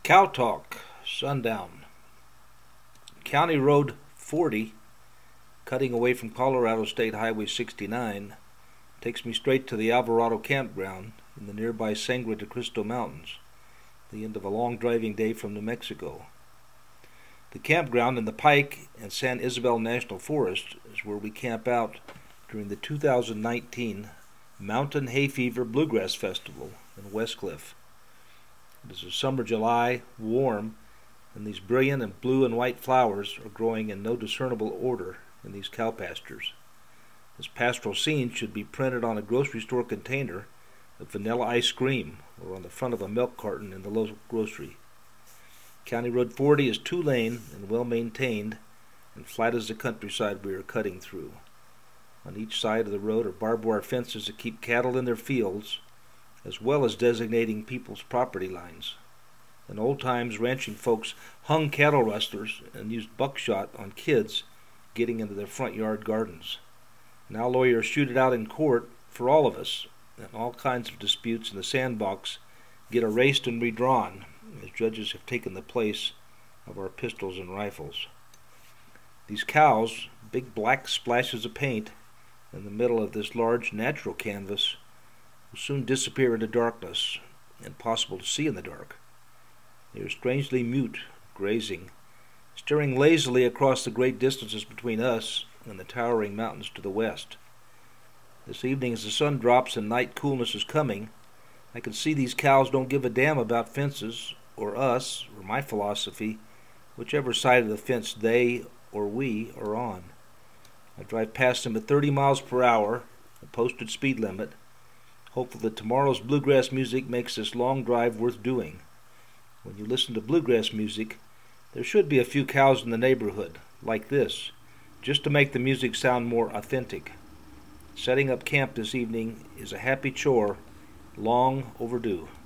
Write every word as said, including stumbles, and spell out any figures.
Cow Talk, sundown. County Road forty, cutting away from Colorado State Highway sixty-nine, takes me straight to the Alvarado campground in the nearby Sangre de Cristo Mountains, the end of a long driving day from New Mexico. The campground in the Pike and San Isabel National Forest is where we camp out during the two thousand nineteen Mountain Hay Fever Bluegrass Festival in Westcliff. It is a summer July, warm, and these brilliant and blue and white flowers are growing in no discernible order in these cow pastures. This pastoral scene should be printed on a grocery store container of vanilla ice cream or on the front of a milk carton in the local grocery. County Road forty is two-lane and well-maintained and flat as the countryside we are cutting through. On each side of the road are barbed wire fences that keep cattle in their fields, as well as designating people's property lines. In old times, ranching folks hung cattle rustlers and used buckshot on kids getting into their front yard gardens. Now lawyers shoot it out in court for all of us, and all kinds of disputes in the sandbox get erased and redrawn, as judges have taken the place of our pistols and rifles. These cows, big black splashes of paint, in the middle of this large natural canvas, will soon disappear into darkness, impossible to see in the dark. They are strangely mute, grazing, staring lazily across the great distances between us and the towering mountains to the west. This evening, as the sun drops and night coolness is coming, I can see these cows don't give a damn about fences, or us, or my philosophy, whichever side of the fence they or we are on. I drive past them at thirty miles per hour, a posted speed limit, hopeful that tomorrow's bluegrass music makes this long drive worth doing. When you listen to bluegrass music, there should be a few cows in the neighborhood, like this, just to make the music sound more authentic. Setting up camp this evening is a happy chore, long overdue.